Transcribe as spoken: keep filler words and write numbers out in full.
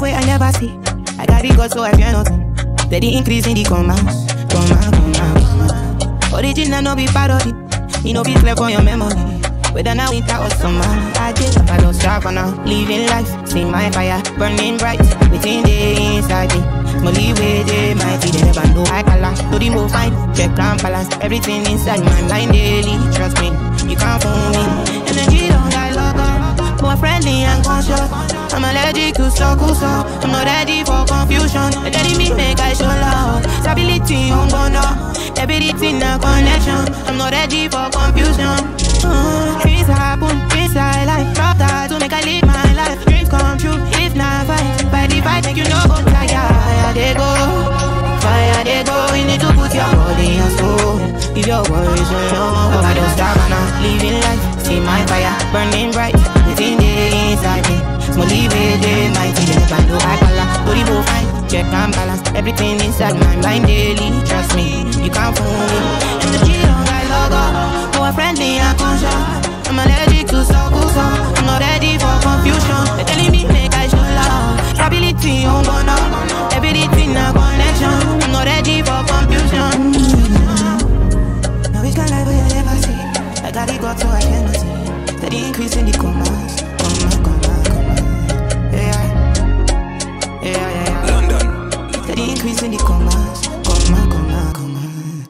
way I never see. I got it God, so I fear nothing. Steady increase in the commands. Command, command, command. Original no be parody. You know be clear for your memory. Whether now winter or summer, I get up, I don't stop for now. Living life, see my fire burning bright within the inside me. Molly way they mighty, they never know I color. Do the move fine, check and balance everything inside my mind daily. Trust me, you can't fool me. Energy don't die longer, more friendly and conscious. I'm allergic to circle, so I'm not ready for confusion. And letting me make I show love. Stability on gonna, everything a connection. I'm not ready for confusion. Uh, things happen, things I like. Drop that to make I live my life. Dreams come true, if not fight. By the fight, make you know I'm tired. Fire they go, fire they go. You need to put your body and soul. If your worries are low, I don't stop now. Living life, see my fire burning bright within the inside me. Smolly way they mighty, they never know I color. Do the move fine, check and balance everything inside my mind daily. Trust me, you can't fool me. Energy don't got logo, more friendly and conscious. I'm allergic to circle, so I'm not ready for confusion. They're telling me make I show love. Stability on gonna, everything a connection. I'm not ready for confusion. Mm-hmm. Now which kind of life will you ever see? I got it got so I cannot see. Steady increase in the commands. Command, command, command. Yeah, yeah, yeah, yeah. London. Steady increase in the commands.